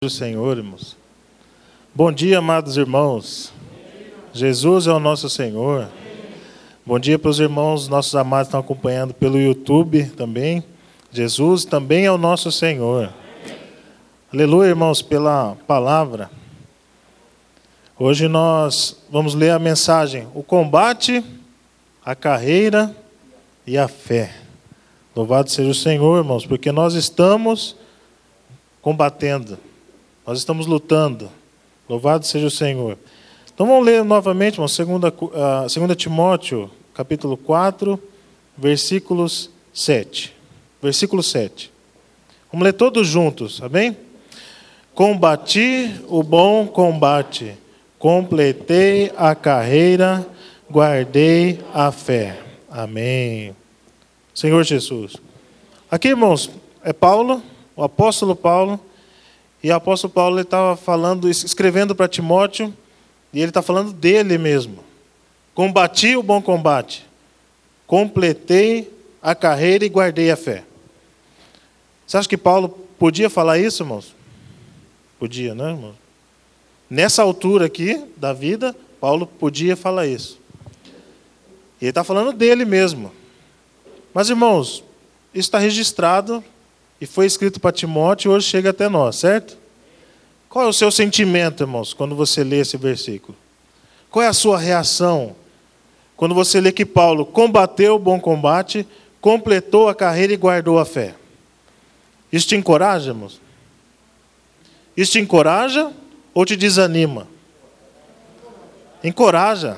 do Senhor, irmãos. Bom dia, amados irmãos. Jesus é o nosso Senhor. Bom dia para os irmãos, nossos amados que estão acompanhando pelo YouTube também. Jesus também é o nosso Senhor. Aleluia, irmãos, pela palavra. Hoje nós vamos ler a mensagem: o combate, a carreira e a fé. Louvado seja o Senhor, irmãos, porque nós estamos combatendo. Nós estamos lutando. Louvado seja o Senhor. Então vamos ler novamente, irmãos, 2 Timóteo, capítulo 4, versículos 7. Versículo 7. Vamos ler todos juntos, amém? Combati o bom combate, completei a carreira, guardei a fé. Amém. Senhor Jesus. Aqui, irmãos, é Paulo, o apóstolo Paulo. E o apóstolo Paulo estava falando, escrevendo para Timóteo, e ele está falando dele mesmo. Combati o bom combate, completei a carreira e guardei a fé. Você acha que Paulo podia falar isso, irmãos? Podia, né, irmãos? Nessa altura aqui da vida, Paulo podia falar isso. E ele está falando dele mesmo. Mas, irmãos, isso está registrado e foi escrito para Timóteo e hoje chega até nós, certo? Qual é o seu sentimento, irmãos, quando você lê esse versículo? Qual é a sua reação quando você lê que Paulo combateu o bom combate, completou a carreira e guardou a fé? Isso te encoraja, irmãos? Isso te encoraja ou te desanima? Encoraja.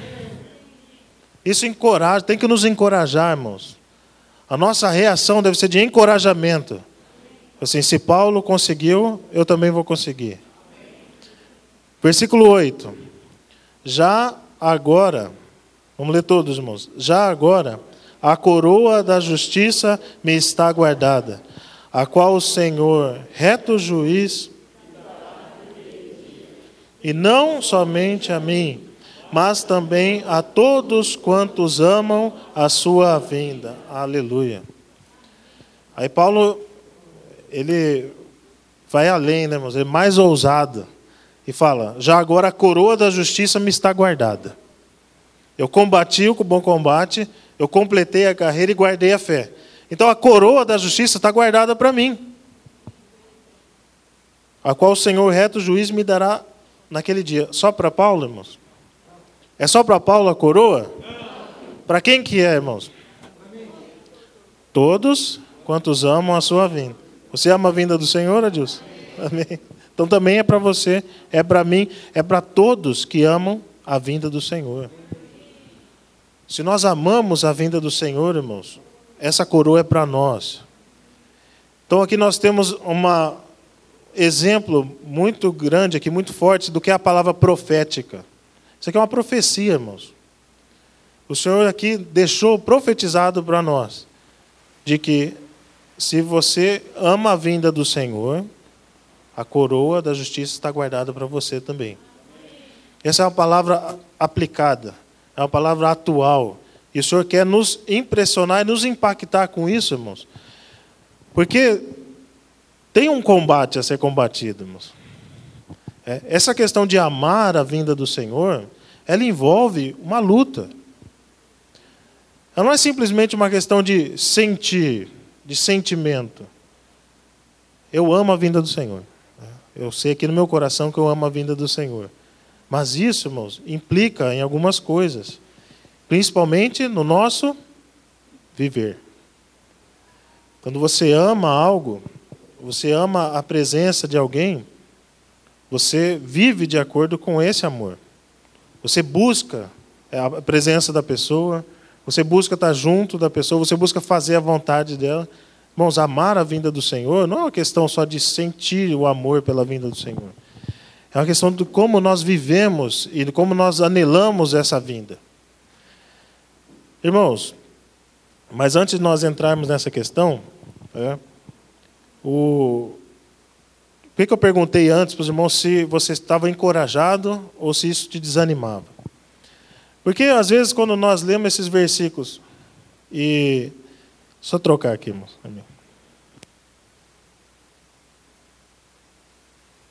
Isso encoraja, tem que nos encorajar, irmãos. A nossa reação deve ser de encorajamento. Assim, se Paulo conseguiu, eu também vou conseguir. Versículo 8. Já agora, vamos ler todos, irmãos. Já agora, a coroa da justiça me está guardada, a qual o Senhor, reto juiz, e não somente a mim, mas também a todos quantos amam a sua vinda. Aleluia. Aí Paulo, ele vai além, né, irmãos? Ele é mais ousado. E fala: já agora a coroa da justiça me está guardada. Eu combati o bom combate, eu completei a carreira e guardei a fé. Então a coroa da justiça está guardada para mim, a qual o Senhor, reto juiz, me dará naquele dia. Só para Paulo, irmãos? É só para Paulo a coroa? Para quem que é, irmãos? Todos quantos amam a sua vinda. Você ama a vinda do Senhor, Adilson? Amém. Então também é para você, é para mim, é para todos que amam a vinda do Senhor. Se nós amamos a vinda do Senhor, irmãos, essa coroa é para nós. Então aqui nós temos um exemplo muito grande aqui, muito forte, do que é a palavra profética. Isso aqui é uma profecia, irmãos. O Senhor aqui deixou profetizado para nós, de que se você ama a vinda do Senhor, a coroa da justiça está guardada para você também. Essa é uma palavra aplicada, é uma palavra atual. E o Senhor quer nos impressionar e nos impactar com isso, irmãos. Porque tem um combate a ser combatido, irmãos. Essa questão de amar a vinda do Senhor, ela envolve uma luta. Ela não é simplesmente uma questão de sentir, de sentimento. Eu amo a vinda do Senhor. Eu sei aqui no meu coração que eu amo a vinda do Senhor. Mas isso, irmãos, implica em algumas coisas. Principalmente no nosso viver. Quando você ama algo, você ama a presença de alguém, você vive de acordo com esse amor. Você busca a presença da pessoa, você busca estar junto da pessoa, você busca fazer a vontade dela. Irmãos, amar a vinda do Senhor não é uma questão só de sentir o amor pela vinda do Senhor. É uma questão de como nós vivemos e de como nós anelamos essa vinda. Irmãos, mas antes de nós entrarmos nessa questão, por que eu perguntei antes para os irmãos se você estava encorajado ou se isso te desanimava? Porque, às vezes, quando nós lemos esses versículos, e só trocar aqui, irmãos.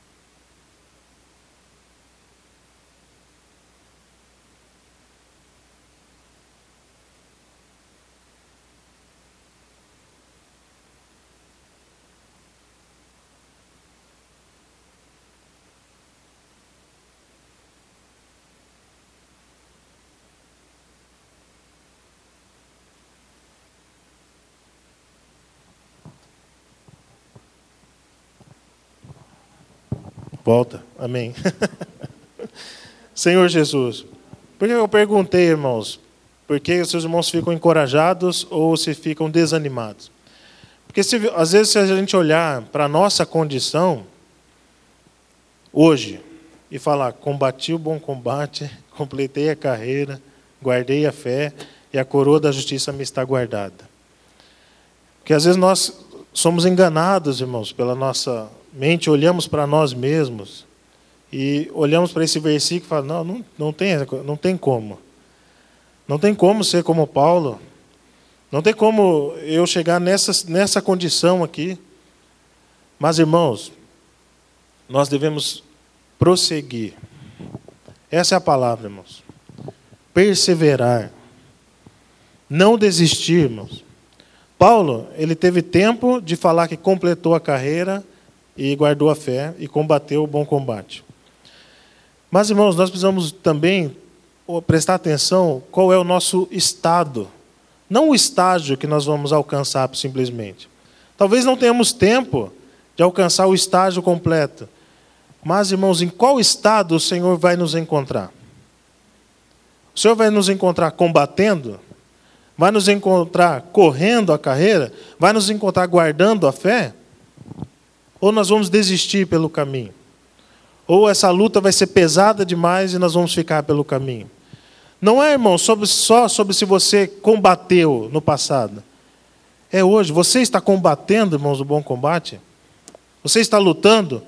Volta. Amém. Senhor Jesus, por que eu perguntei, irmãos, por que os seus irmãos ficam encorajados ou se ficam desanimados? Porque às vezes se a gente olhar para a nossa condição hoje e falar, combati o bom combate, completei a carreira, guardei a fé e a coroa da justiça me está guardada. Porque às vezes nós somos enganados, irmãos, pela nossa mente, olhamos para nós mesmos e olhamos para esse versículo e falamos, não tem como. Não tem como ser como Paulo. Não tem como eu chegar nessa condição aqui. Mas, irmãos, nós devemos prosseguir. Essa é a palavra, irmãos. Perseverar. Não desistir, irmãos. Paulo, ele teve tempo de falar que completou a carreira e guardou a fé e combateu o bom combate. Mas, irmãos, nós precisamos também prestar atenção qual é o nosso estado. Não o estágio que nós vamos alcançar simplesmente. Talvez não tenhamos tempo de alcançar o estágio completo. Mas, irmãos, em qual estado o Senhor vai nos encontrar? O Senhor vai nos encontrar combatendo? Vai nos encontrar correndo a carreira? Vai nos encontrar guardando a fé? Ou nós vamos desistir pelo caminho? Ou essa luta vai ser pesada demais e nós vamos ficar pelo caminho? Não é, irmão, só sobre se você combateu no passado. É hoje. Você está combatendo, irmãos, o bom combate? Você está lutando?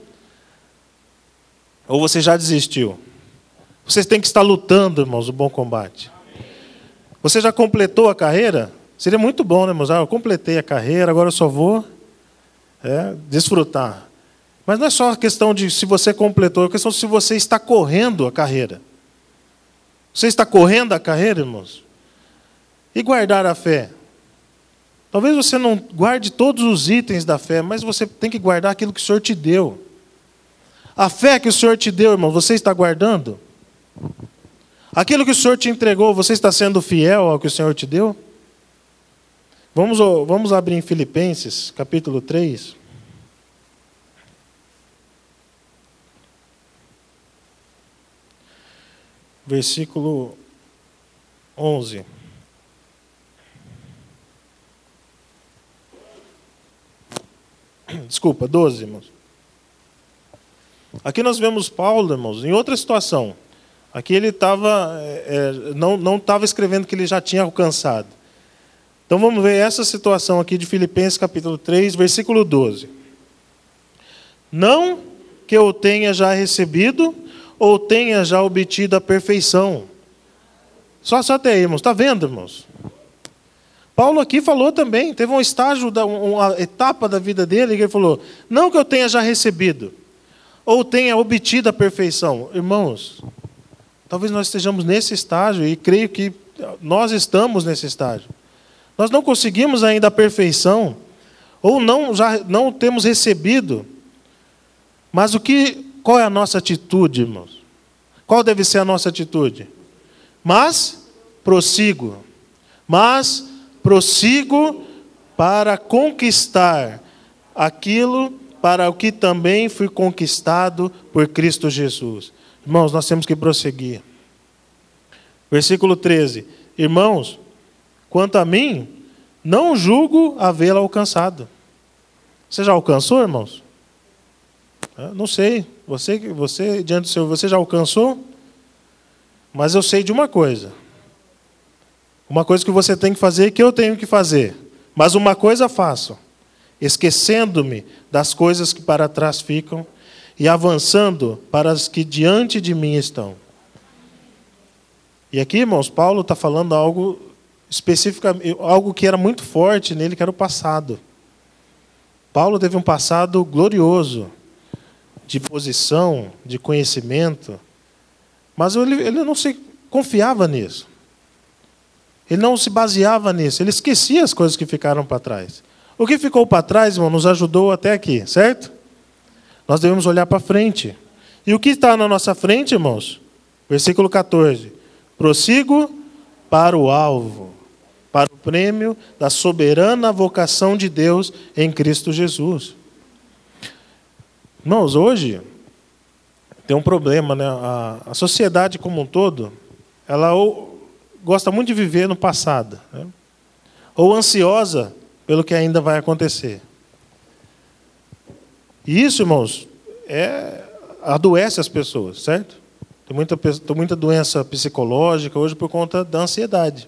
Ou você já desistiu? Vocês têm que estar lutando, irmãos, o bom combate. Você já completou a carreira? Seria muito bom, né, irmãos? Eu completei a carreira, agora eu só vou desfrutar. Mas não é só a questão de se você completou, é a questão de se você está correndo a carreira. Você está correndo a carreira, irmãos? E guardar a fé? Talvez você não guarde todos os itens da fé, mas você tem que guardar aquilo que o Senhor te deu. A fé que o Senhor te deu, irmão, você está guardando? Aquilo que o Senhor te entregou, você está sendo fiel ao que o Senhor te deu? Vamos abrir em Filipenses, capítulo 3. Versículo 11. Desculpa, 12, irmãos. Aqui nós vemos Paulo, irmãos, em outra situação. Aqui ele não estava escrevendo que ele já tinha alcançado. Então vamos ver essa situação aqui de Filipenses capítulo 3, versículo 12. Não que eu tenha já recebido ou tenha já obtido a perfeição. Só até aí, irmãos. Está vendo, irmãos? Paulo aqui falou também, teve um estágio, uma etapa da vida dele, que ele falou, não que eu tenha já recebido, ou tenha obtido a perfeição. Irmãos, talvez nós estejamos nesse estágio, e creio que nós estamos nesse estágio. Nós não conseguimos ainda a perfeição, ou já não temos recebido. Mas qual é a nossa atitude, irmãos? Qual deve ser a nossa atitude? Mas prossigo para conquistar aquilo para o que também fui conquistado por Cristo Jesus. Irmãos, nós temos que prosseguir. Versículo 13. Irmãos, quanto a mim, não julgo havê-la alcançado. Você já alcançou, irmãos? Não sei. Você diante do Senhor, você já alcançou? Mas eu sei de uma coisa. Uma coisa que você tem que fazer e que eu tenho que fazer. Mas uma coisa faço, esquecendo-me das coisas que para trás ficam e avançando para as que diante de mim estão. E aqui, irmãos, Paulo está falando algo especificamente, algo que era muito forte nele, que era o passado. Paulo teve um passado glorioso, de posição, de conhecimento, mas ele não se confiava nisso. Ele não se baseava nisso, ele esquecia as coisas que ficaram para trás. O que ficou para trás, irmão, nos ajudou até aqui, certo? Nós devemos olhar para frente. E o que está na nossa frente, irmãos? Versículo 14. Prossigo para o alvo, para o prêmio da soberana vocação de Deus em Cristo Jesus. Irmãos, hoje, tem um problema, né? A sociedade como um todo, ela gosta muito de viver no passado, né? Ou ansiosa pelo que ainda vai acontecer. E isso, irmãos, adoece as pessoas, certo? Tem muita doença psicológica hoje por conta da ansiedade.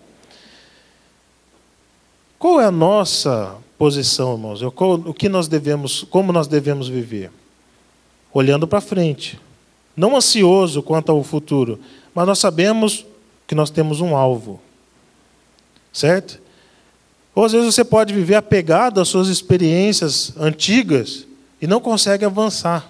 Qual é a nossa posição, irmãos? Como nós devemos viver? Olhando para frente. Não ansioso quanto ao futuro, mas nós sabemos que nós temos um alvo. Certo? Ou às vezes você pode viver apegado às suas experiências antigas e não consegue avançar.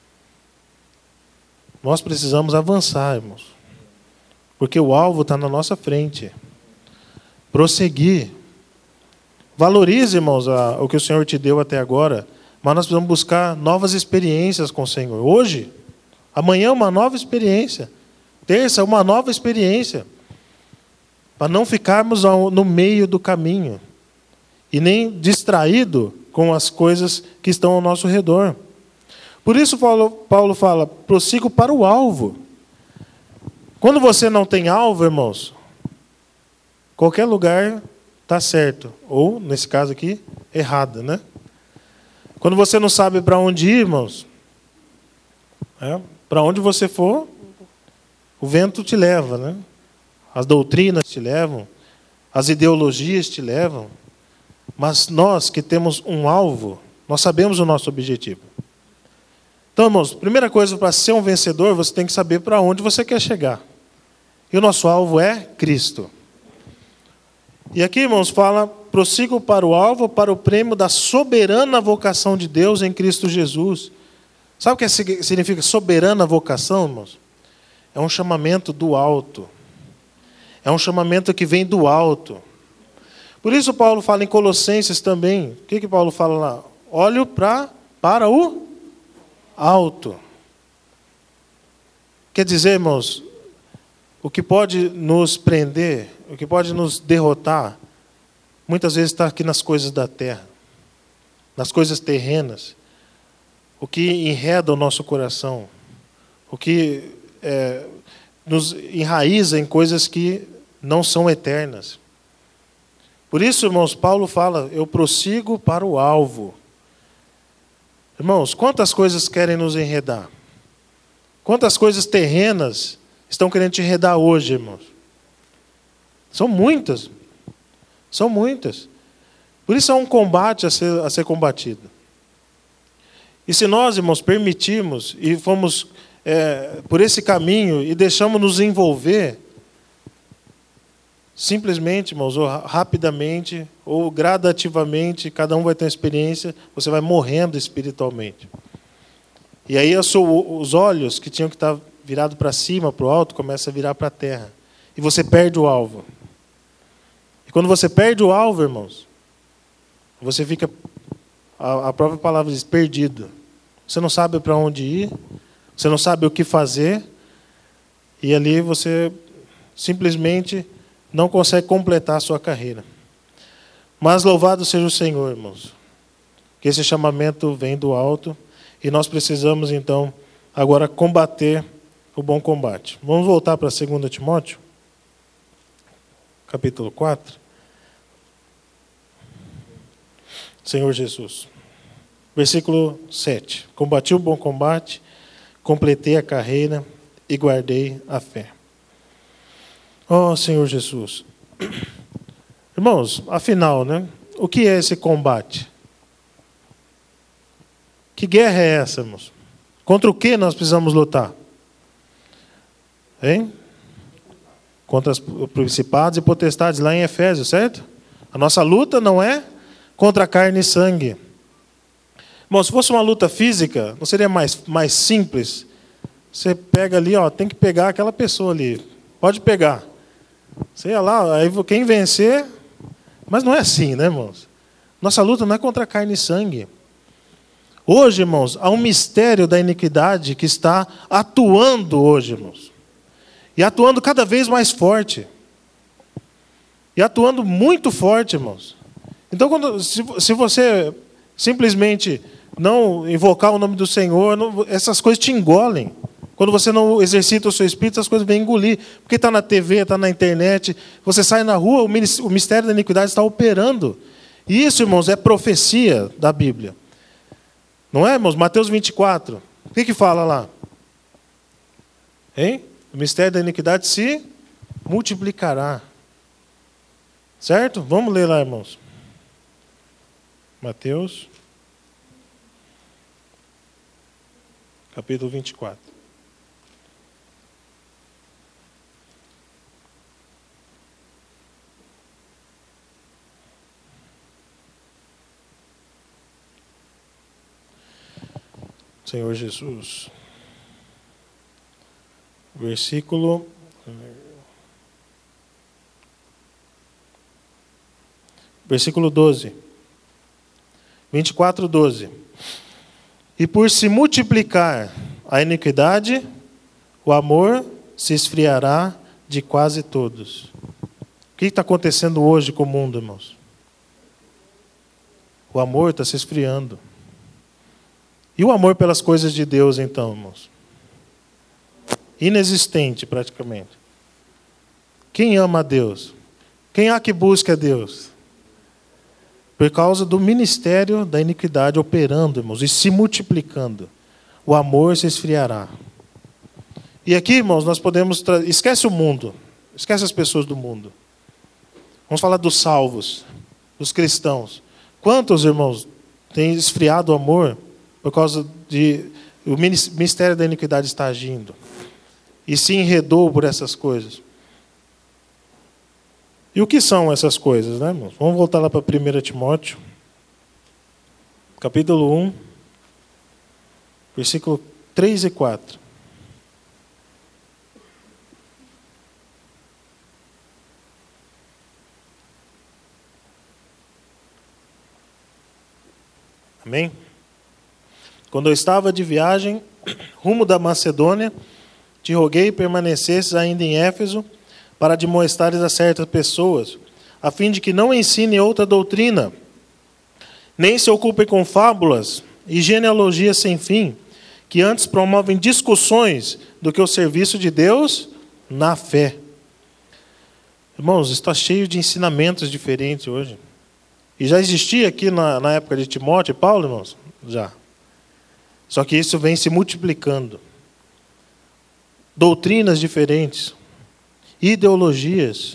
Nós precisamos avançar, irmãos. Porque o alvo está na nossa frente. Prosseguir. Valorize, irmãos, o que o Senhor te deu até agora, mas nós precisamos buscar novas experiências com o Senhor. Hoje, amanhã, uma nova experiência. Terça, uma nova experiência. Para não ficarmos no meio do caminho. E nem distraído com as coisas que estão ao nosso redor. Por isso, Paulo fala, prossigo para o alvo. Quando você não tem alvo, irmãos, qualquer lugar está certo. Ou, nesse caso aqui, errado, né? Quando você não sabe para onde ir, irmãos, para onde você for, o vento te leva, né? As doutrinas te levam, as ideologias te levam. Mas nós que temos um alvo, nós sabemos o nosso objetivo. Então, irmãos, primeira coisa, para ser um vencedor, você tem que saber para onde você quer chegar. E o nosso alvo é Cristo. E aqui, irmãos, fala, prossigo para o alvo, para o prêmio da soberana vocação de Deus em Cristo Jesus. Sabe o que significa soberana vocação, irmãos? É um chamamento do alto. É um chamamento que vem do alto. Por isso Paulo fala em Colossenses também. O que Paulo fala lá? Olho para o alto. Quer dizer, irmãos, o que pode nos prender, o que pode nos derrotar, muitas vezes está aqui nas coisas da terra, nas coisas terrenas, o que enreda o nosso coração, o que nos enraiza em coisas que não são eternas. Por isso, irmãos, Paulo fala, eu prossigo para o alvo. Irmãos, quantas coisas querem nos enredar? Quantas coisas terrenas estão querendo te enredar hoje, irmãos? São muitas. São muitas. Por isso é um combate a ser combatido. E se nós, irmãos, permitirmos e fomos por esse caminho e deixamos nos envolver, simplesmente, irmãos, ou rapidamente, ou gradativamente, cada um vai ter uma experiência, você vai morrendo espiritualmente. E aí os olhos que tinham que estar virados para cima, para o alto, começam a virar para a terra. E você perde o alvo. E quando você perde o alvo, irmãos, você fica, a própria palavra diz, perdido. Você não sabe para onde ir, você não sabe o que fazer, e ali você simplesmente não consegue completar a sua carreira. Mas louvado seja o Senhor, irmãos, que esse chamamento vem do alto e nós precisamos, então, agora combater o bom combate. Vamos voltar para 2 Timóteo, capítulo 4. Senhor Jesus. Versículo 7. Combati o bom combate, completei a carreira e guardei a fé. Oh, Senhor Jesus. Irmãos, afinal, né? O que é esse combate? Que guerra é essa, irmãos? Contra o que nós precisamos lutar? Hein? Contra os principados e potestades, lá em Efésios, certo? A nossa luta não é contra carne e sangue. Irmão, se fosse uma luta física, não seria mais simples? Você pega ali, tem que pegar aquela pessoa ali. Pode pegar. Sei lá, aí quem vencer... Mas não é assim, né, irmãos? Nossa luta não é contra carne e sangue. Hoje, irmãos, há um mistério da iniquidade que está atuando hoje, irmãos. E atuando cada vez mais forte. E atuando muito forte, irmãos. Então, se você simplesmente não invocar o nome do Senhor, essas coisas te engolem. Quando você não exercita o seu espírito, as coisas vêm engolir. Porque está na TV, está na internet. Você sai na rua, o mistério da iniquidade está operando. E isso, irmãos, é profecia da Bíblia. Não é, irmãos? Mateus 24. O que fala lá? Hein? O mistério da iniquidade se multiplicará. Certo? Vamos ler lá, irmãos. Mateus, capítulo 24. Senhor Jesus. Versículo 12. 24, 12. E por se multiplicar a iniquidade, o amor se esfriará de quase todos. O que está acontecendo hoje com o mundo, irmãos? O amor está se esfriando. E o amor pelas coisas de Deus, então, irmãos? Inexistente, praticamente. Quem ama a Deus? Quem há que busca a Deus? Por causa do ministério da iniquidade operando, irmãos, e se multiplicando. O amor se esfriará. E aqui, irmãos, nós podemos... Esquece o mundo. Esquece as pessoas do mundo. Vamos falar dos salvos, dos cristãos. Quantos, irmãos, têm esfriado o amor por causa de... O ministério da iniquidade está agindo. E se enredou por essas coisas. E o que são essas coisas, né, irmãos? Vamos voltar lá para 1 Timóteo, capítulo 1, versículo 3 e 4. Amém? Quando eu estava de viagem, rumo da Macedônia, te roguei permanecesses ainda em Éfeso, para demonstrares a certas pessoas, a fim de que não ensinem outra doutrina, nem se ocupem com fábulas e genealogias sem fim, que antes promovem discussões do que o serviço de Deus na fé. Irmãos, está cheio de ensinamentos diferentes hoje. E já existia aqui na época de Timóteo e Paulo, irmãos? Já. Só que isso vem se multiplicando. Doutrinas diferentes, ideologias,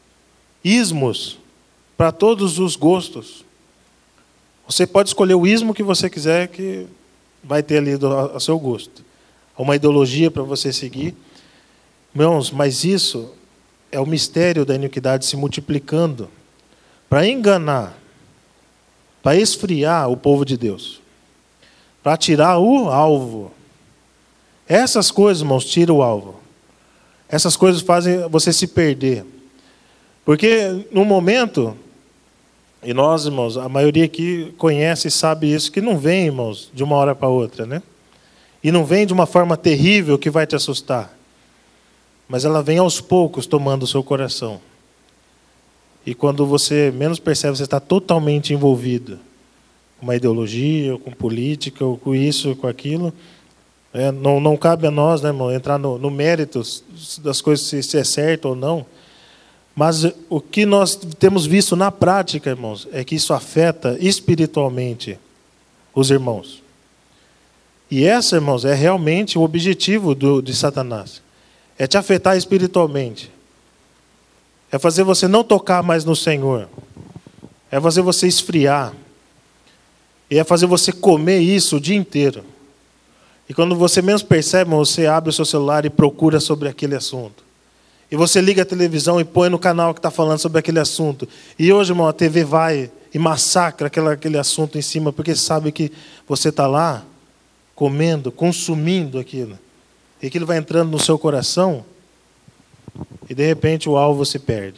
ismos, para todos os gostos. Você pode escolher o ismo que você quiser, que vai ter ali a seu gosto. Uma ideologia para você seguir. Irmãos, mas isso é o mistério da iniquidade se multiplicando para enganar, para esfriar o povo de Deus, para tirar o alvo. Essas coisas, irmãos, tiram o alvo. Essas coisas fazem você se perder. Porque no momento, e nós, irmãos, a maioria aqui conhece e sabe isso, que não vem, irmãos, de uma hora para outra, né? E não vem de uma forma terrível que vai te assustar. Mas ela vem aos poucos tomando o seu coração. E quando você menos percebe, você está totalmente envolvido com uma ideologia, ou com política, ou com isso, ou com aquilo. Não cabe a nós, né, irmão, entrar no mérito das coisas, se é certo ou não. Mas o que nós temos visto na prática, irmãos, é que isso afeta espiritualmente os irmãos. E essa, irmãos, é realmente o objetivo de Satanás. É te afetar espiritualmente. É fazer você não tocar mais no Senhor. É fazer você esfriar. E é fazer você comer isso o dia inteiro. E quando você menos percebe, você abre o seu celular e procura sobre aquele assunto. E você liga a televisão e põe no canal que está falando sobre aquele assunto. E hoje, irmão, a TV vai e massacra aquele assunto em cima, porque sabe que você está lá comendo, consumindo aquilo. E aquilo vai entrando no seu coração e, de repente, o alvo se perde.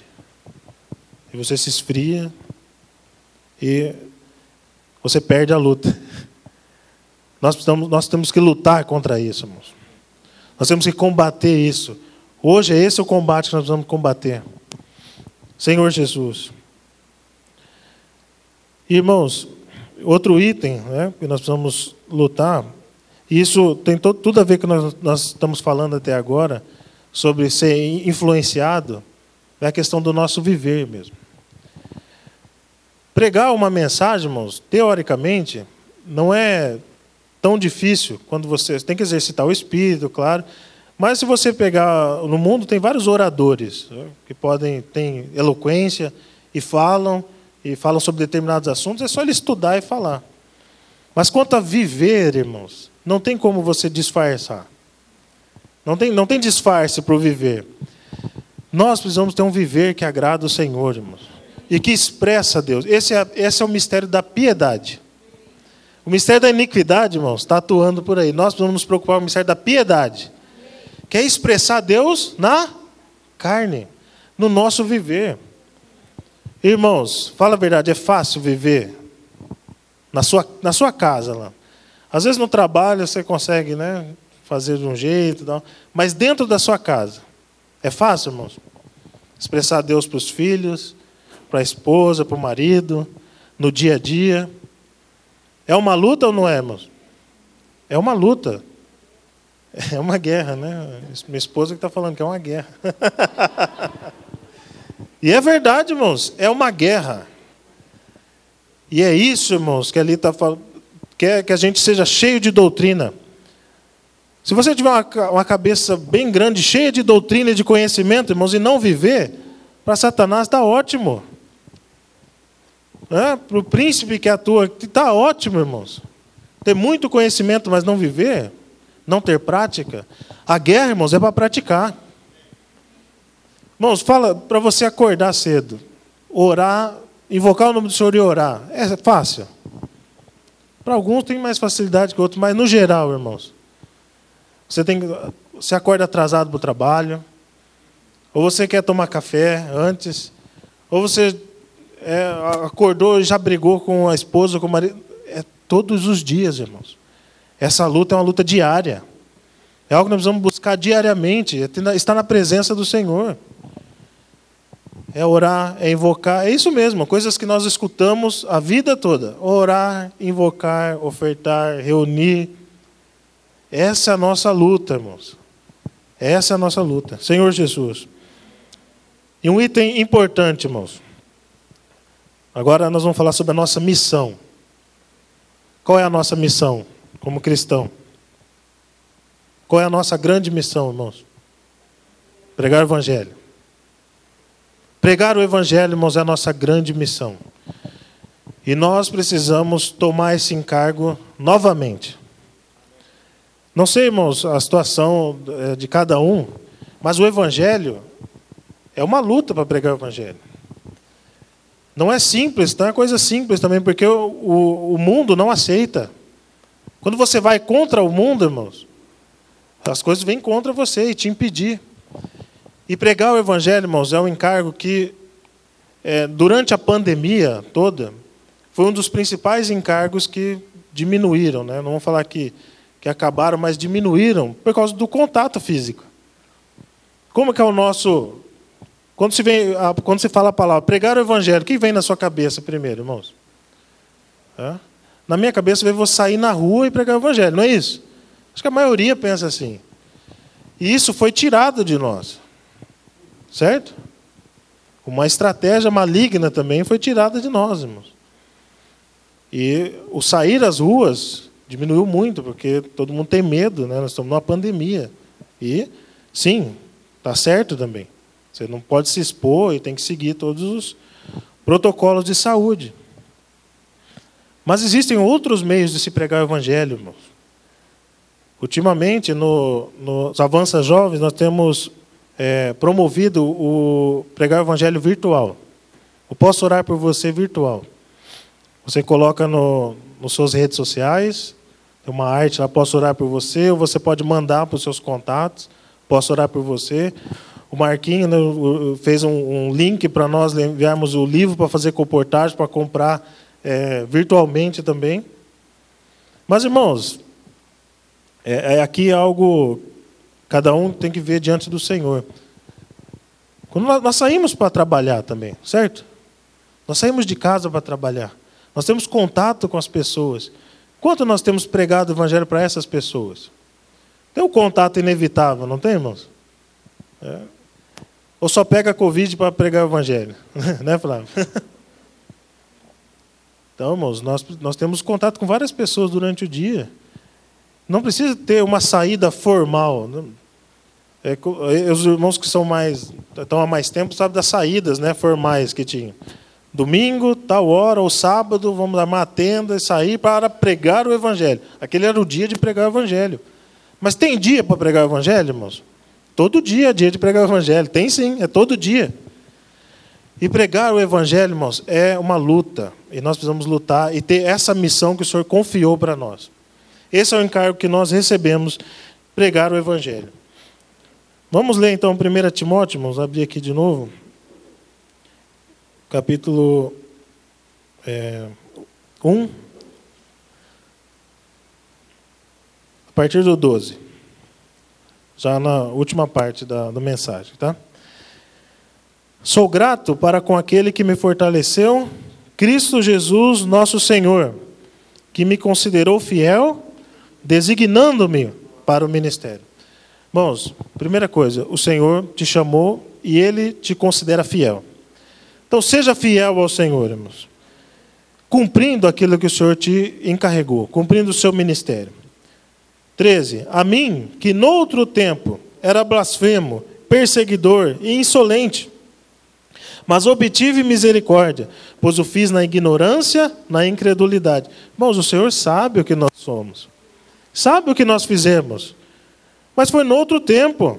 E você se esfria e você perde a luta. Nós temos que lutar contra isso, irmãos. Nós temos que combater isso. Hoje é esse o combate que nós vamos combater. Senhor Jesus. Irmãos, outro item, né, que nós precisamos lutar E isso tem tudo a ver com o que nós estamos falando até agora, sobre ser influenciado, é a questão do nosso viver mesmo. Pregar uma mensagem, irmãos, teoricamente, não é tão difícil quando você tem que exercitar o espírito, claro. Mas se você pegar no mundo, tem vários oradores, né, que têm eloquência e falam sobre determinados assuntos, é só ele estudar e falar. Mas quanto a viver, irmãos, não tem como você disfarçar. Não tem disfarce para o viver. Nós precisamos ter um viver que agrada o Senhor, irmãos, e que expressa Deus. Esse é o mistério da piedade. O mistério da iniquidade, irmãos, está atuando por aí. Nós precisamos nos preocupar com o mistério da piedade, que é expressar Deus na carne, no nosso viver. Irmãos, fala a verdade, é fácil viver na sua casa lá. Às vezes no trabalho você consegue, né, fazer de um jeito, mas dentro da sua casa, é fácil, irmãos? Expressar Deus para os filhos, para a esposa, para o marido, no dia a dia. É uma luta ou não é, irmãos? É uma luta. É uma guerra, né? Minha esposa que está falando que é uma guerra. E é verdade, irmãos, é uma guerra. E é isso, irmãos, que ali está falando, que a gente seja cheio de doutrina. Se você tiver uma cabeça bem grande, cheia de doutrina e de conhecimento, irmãos, e não viver, para Satanás está ótimo. Para o príncipe que atua, está ótimo, irmãos. Ter muito conhecimento, mas não viver, não ter prática. A guerra, irmãos, é para praticar. Irmãos, fala para você acordar cedo, orar, invocar o nome do Senhor e orar. É fácil. Para alguns tem mais facilidade que outros, mas no geral, irmãos, você acorda atrasado para o trabalho, ou você quer tomar café antes, ou você acordou e já brigou com a esposa, com o marido. É todos os dias, irmãos. Essa luta é uma luta diária. É algo que nós precisamos buscar diariamente, estar na presença do Senhor. É orar, é invocar, é isso mesmo, coisas que nós escutamos a vida toda. Orar, invocar, ofertar, reunir. Essa é a nossa luta, irmãos. Essa é a nossa luta. Senhor Jesus. E um item importante, irmãos. Agora nós vamos falar sobre a nossa missão. Qual é a nossa missão como cristão? Qual é a nossa grande missão, irmãos? Pregar o Evangelho. Pregar o Evangelho, irmãos, é a nossa grande missão. E nós precisamos tomar esse encargo novamente. Não sei, irmãos, a situação de cada um, mas o Evangelho é uma luta para pregar o Evangelho. Não é simples, não é coisa simples também, porque o mundo não aceita. Quando você vai contra o mundo, irmãos, as coisas vêm contra você e te impedir. E pregar o Evangelho, irmãos, é um encargo que, durante a pandemia toda, foi um dos principais encargos que diminuíram, né? Não vamos falar que acabaram, mas diminuíram por causa do contato físico. Como que é o nosso... Quando se fala a palavra pregar o Evangelho, o que vem na sua cabeça primeiro, irmãos? Na minha cabeça vem você sair na rua e pregar o Evangelho, não é isso? Acho que a maioria pensa assim. E isso foi tirado de nós. Certo? Uma estratégia maligna também foi tirada de nós, irmãos. E o sair às ruas diminuiu muito, porque todo mundo tem medo, né? Nós estamos numa pandemia. E, sim, está certo também. Você não pode se expor e tem que seguir todos os protocolos de saúde. Mas existem outros meios de se pregar o Evangelho, irmãos. Ultimamente, nos Avança Jovens, nós temos promovido o pregar o Evangelho virtual. Eu posso orar por você virtual. Você coloca nas suas redes sociais, tem uma arte lá, posso orar por você, ou você pode mandar para os seus contatos, posso orar por você. O Marquinho, né, fez um link para nós enviarmos o livro para fazer comportagem, para comprar virtualmente também. Mas, irmãos, aqui é algo, cada um tem que ver diante do Senhor. Quando nós saímos para trabalhar também, certo? Nós saímos de casa para trabalhar. Nós temos contato com as pessoas. Quanto nós temos pregado o evangelho para essas pessoas? Tem um contato inevitável, não tem, irmãos? Ou só pega a Covid para pregar o evangelho? Né, Flávio? Então, irmãos, nós temos contato com várias pessoas durante o dia. Não precisa ter uma saída formal. Os irmãos que estão há mais tempo sabem das saídas, né, formais que tinham. Domingo, tal hora, ou sábado, vamos armar a tenda e sair para pregar o evangelho. Aquele era o dia de pregar o evangelho. Mas tem dia para pregar o evangelho, irmãos? Todo dia é dia de pregar o evangelho. Tem sim, é todo dia. E pregar o evangelho, irmãos, é uma luta. E nós precisamos lutar e ter essa missão que o Senhor confiou para nós. Esse é o encargo que nós recebemos, pregar o evangelho. Vamos ler então 1 Timóteo, irmãos, abrir aqui de novo. Capítulo 1. A partir do 12. Já na última parte da mensagem, tá? Sou grato para com aquele que me fortaleceu, Cristo Jesus, nosso Senhor, que me considerou fiel, designando-me para o ministério. Irmãos, primeira coisa, o Senhor te chamou e Ele te considera fiel. Então, seja fiel ao Senhor, irmãos, cumprindo aquilo que o Senhor te encarregou, cumprindo o seu ministério. 13. A mim, que noutro tempo era blasfemo, perseguidor e insolente, mas obtive misericórdia, pois o fiz na ignorância, na incredulidade. Irmãos, o Senhor sabe o que nós somos. Sabe o que nós fizemos. Mas foi noutro tempo.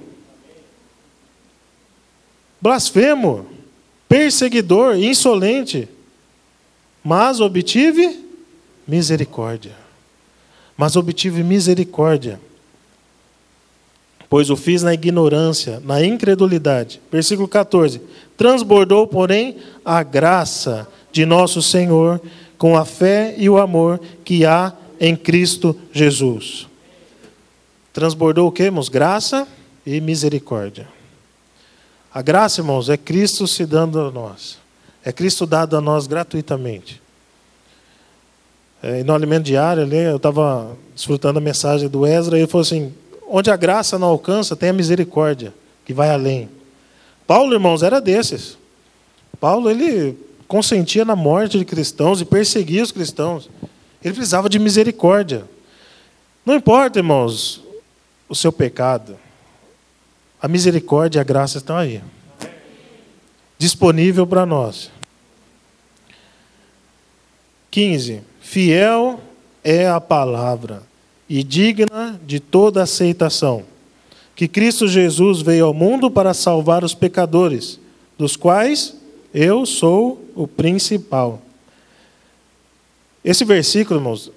Blasfemo, perseguidor, insolente. Mas obtive misericórdia. Mas obtive misericórdia. Pois o fiz na ignorância, na incredulidade. Versículo 14. Transbordou, porém, a graça de nosso Senhor com a fé e o amor que há em Cristo Jesus. Transbordou o quê, irmãos? Graça e misericórdia. A graça, irmãos, é Cristo se dando a nós. É Cristo dado a nós gratuitamente. E no alimento diário, eu estava desfrutando a mensagem do Ezra, e ele falou assim, onde a graça não alcança, tem a misericórdia, que vai além. Paulo, irmãos, era desses. Paulo, ele consentia na morte de cristãos e perseguia os cristãos. Ele precisava de misericórdia. Não importa, irmãos, o seu pecado. A misericórdia e a graça estão aí. Disponível para nós. 15. Fiel é a palavra e digna de toda aceitação, que Cristo Jesus veio ao mundo para salvar os pecadores, dos quais eu sou o principal. Esse versículo, irmãos,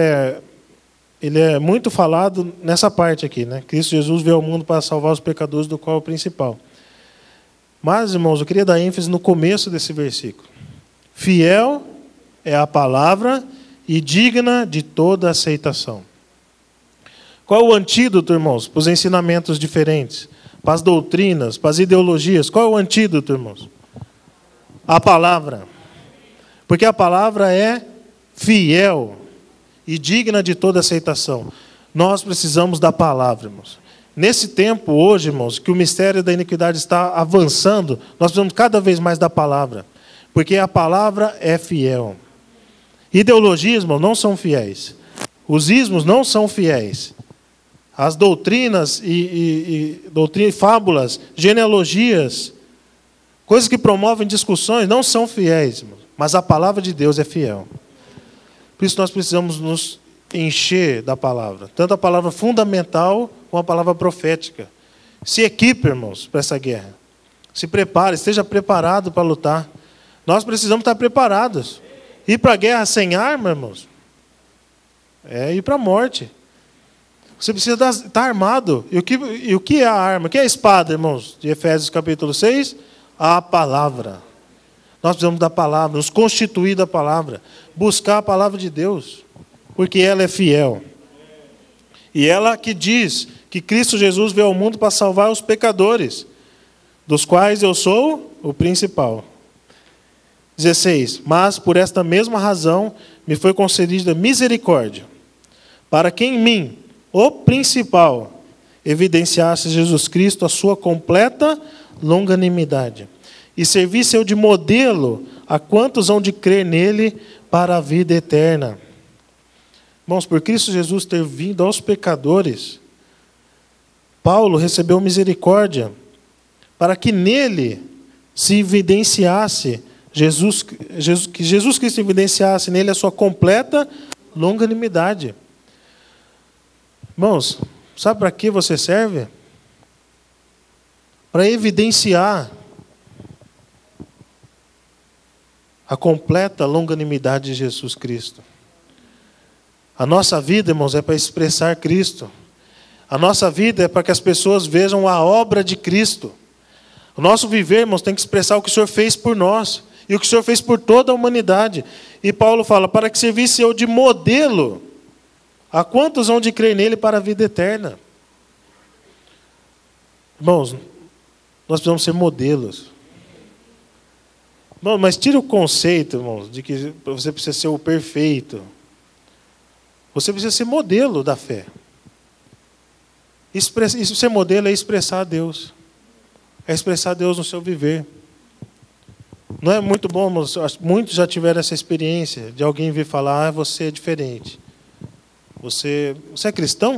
ele é muito falado nessa parte aqui, né? Cristo Jesus veio ao mundo para salvar os pecadores, do qual é o principal. Mas, irmãos, eu queria dar ênfase no começo desse versículo. Fiel é a palavra e digna de toda aceitação. Qual é o antídoto, irmãos, para os ensinamentos diferentes, para as doutrinas, para as ideologias? Qual é o antídoto, irmãos? A palavra. Porque a palavra é fiel e digna de toda aceitação. Nós precisamos da palavra, irmãos. Nesse tempo, hoje, irmãos, que o mistério da iniquidade está avançando, nós precisamos cada vez mais da palavra. Porque a palavra é fiel. Ideologias, irmãos, não são fiéis. Os ismos não são fiéis. As doutrinas fábulas, genealogias, coisas que promovem discussões, não são fiéis, irmãos. Mas a palavra de Deus é fiel. Por isso nós precisamos nos encher da palavra. Tanto a palavra fundamental como a palavra profética. Se equipe, irmãos, para essa guerra. Se prepare, esteja preparado para lutar. Nós precisamos estar preparados. Ir para a guerra sem arma, irmãos, é ir para a morte. Você precisa estar armado. E o que é a arma? O que é a espada, irmãos? De Efésios capítulo 6? A palavra. Nós precisamos da palavra, nos constituir da palavra. Buscar a palavra de Deus. Porque ela é fiel. E ela que diz que Cristo Jesus veio ao mundo para salvar os pecadores, dos quais eu sou o principal. 16. Mas por esta mesma razão me foi concedida misericórdia, para que em mim, o principal, evidenciasse Jesus Cristo a sua completa longanimidade, e servisse eu de modelo a quantos hão de crer nele para a vida eterna. Irmãos, por Cristo Jesus ter vindo aos pecadores, Paulo recebeu misericórdia, para que nele se evidenciasse, que Jesus Cristo evidenciasse nele a sua completa longanimidade. Irmãos, sabe para que você serve? Para evidenciar a completa longanimidade de Jesus Cristo. A nossa vida, irmãos, é para expressar Cristo. A nossa vida é para que as pessoas vejam a obra de Cristo. O nosso viver, irmãos, tem que expressar o que o Senhor fez por nós e o que o Senhor fez por toda a humanidade. E Paulo fala, para que servisse eu de modelo a quantos hão de crer nele para a vida eterna. Irmãos, nós precisamos ser modelos. Irmão, mas tira o conceito, irmãos, de que você precisa ser o perfeito. Você precisa ser modelo da fé. Ser modelo é expressar a Deus. É expressar a Deus no seu viver. Não é muito bom, irmãos? Muitos já tiveram essa experiência de alguém vir falar, você é diferente. Você é cristão?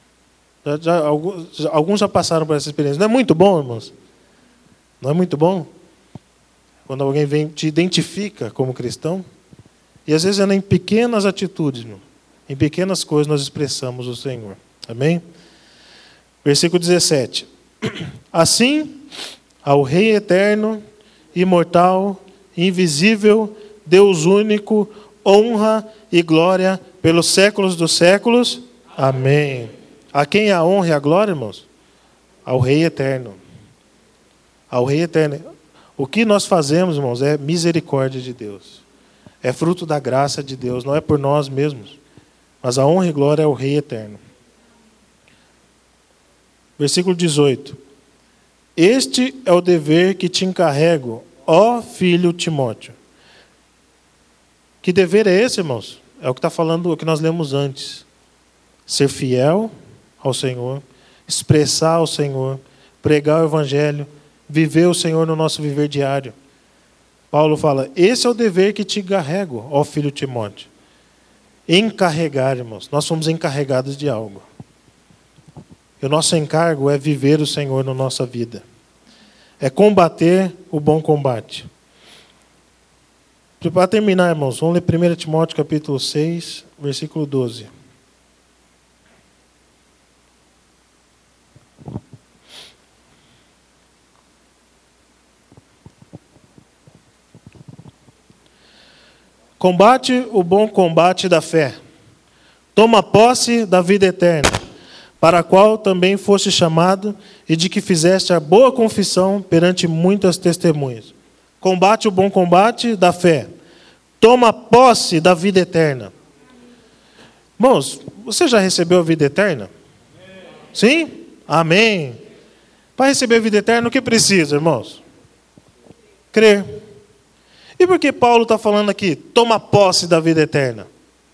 Alguns já passaram por essa experiência. Não é muito bom, irmãos? Não é muito bom? Quando alguém vem, te identifica como cristão. E às vezes é em pequenas atitudes, irmão. Em pequenas coisas nós expressamos o Senhor. Amém? Versículo 17. Assim, ao Rei eterno, imortal, invisível, Deus único, honra e glória pelos séculos dos séculos. Amém. A quem a honra e a glória, irmãos? Ao Rei eterno. Ao Rei eterno. O que nós fazemos, irmãos, é misericórdia de Deus. É fruto da graça de Deus, não é por nós mesmos. Mas a honra e glória é ao Rei eterno. Versículo 18. Este é o dever que te encarrego, ó filho Timóteo. Que dever é esse, irmãos? É o que está falando, o que nós lemos antes. Ser fiel ao Senhor, expressar o Senhor, pregar o Evangelho, viver o Senhor no nosso viver diário. Paulo fala, esse é o dever que te encarrego, ó filho Timóteo. Encarregar, irmãos. Nós somos encarregados de algo. E o nosso encargo é viver o Senhor na nossa vida. É combater o bom combate. Para terminar, irmãos, vamos ler 1 Timóteo capítulo 6, versículo 12. Combate o bom combate da fé. Toma posse da vida eterna, para a qual também foste chamado e de que fizeste a boa confissão perante muitas testemunhas. Combate o bom combate da fé. Toma posse da vida eterna. Irmãos, você já recebeu a vida eterna? Sim? Amém. Para receber a vida eterna, o que precisa, irmãos? Crer. E por que Paulo está falando aqui? Toma posse da vida eterna.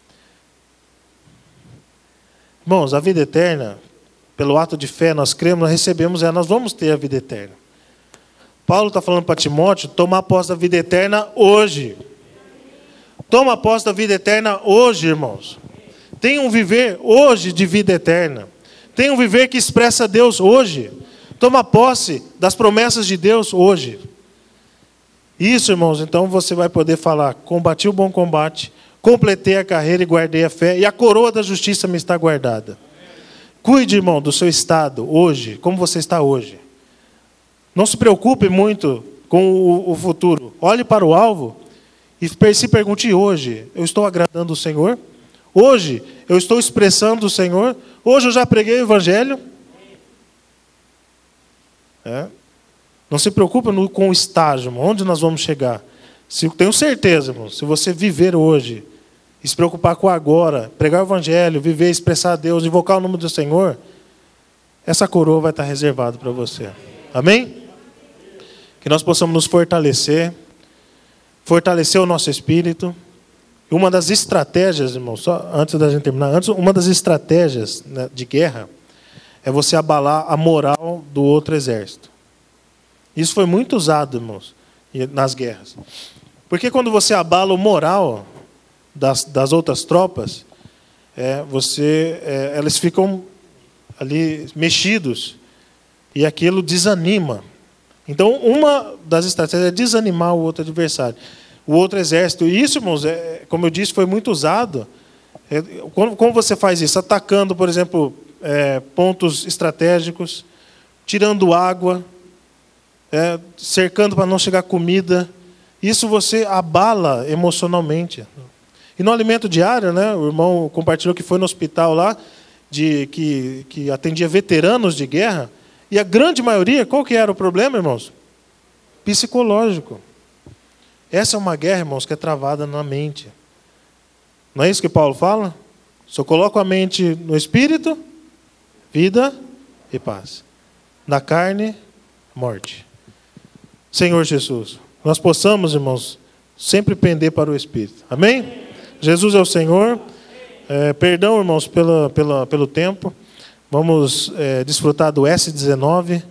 Irmãos, a vida eterna, pelo ato de fé, nós cremos, nós recebemos ela, nós vamos ter a vida eterna. Paulo está falando para Timóteo, tomar posse da vida eterna hoje. Toma posse da vida eterna hoje, irmãos. Tenha um viver hoje de vida eterna. Tenha um viver que expressa Deus hoje. Toma posse das promessas de Deus hoje. Isso, irmãos, então você vai poder falar, combati o bom combate, completei a carreira e guardei a fé, e a coroa da justiça me está guardada. Cuide, irmão, do seu estado hoje, como você está hoje. Não se preocupe muito com o futuro. Olhe para o alvo e se pergunte hoje, eu estou agradando o Senhor? Hoje, eu estou expressando o Senhor? Hoje eu já preguei o Evangelho? Não se preocupe com o estágio, onde nós vamos chegar. Tenho certeza, irmão, se você viver hoje, e se preocupar com o agora, pregar o Evangelho, viver, expressar a Deus, invocar o nome do Senhor, essa coroa vai estar reservada para você. Amém? Que nós possamos nos fortalecer o nosso espírito, Uma das estratégias, irmãos, só antes da gente terminar, uma das estratégias, né, de guerra é você abalar a moral do outro exército. Isso foi muito usado, irmãos, nas guerras. Porque quando você abala o moral das outras tropas, eles ficam ali mexidos e aquilo desanima. Então, uma das estratégias é desanimar o outro adversário, o outro exército. E isso, irmãos, como eu disse, foi muito usado. Como você faz isso? Atacando, por exemplo, pontos estratégicos, tirando água, cercando para não chegar comida. Isso você abala emocionalmente. E no alimento diário, né, o irmão compartilhou que foi no hospital lá, que atendia veteranos de guerra, e a grande maioria, qual que era o problema, irmãos? Psicológico. Essa é uma guerra, irmãos, que é travada na mente. Não é isso que Paulo fala? Só coloco a mente no espírito, vida e paz. Na carne, morte. Senhor Jesus, nós possamos, irmãos, sempre pender para o Espírito. Amém? Jesus é o Senhor. Perdão, irmãos, pelo tempo. Vamos desfrutar do S19.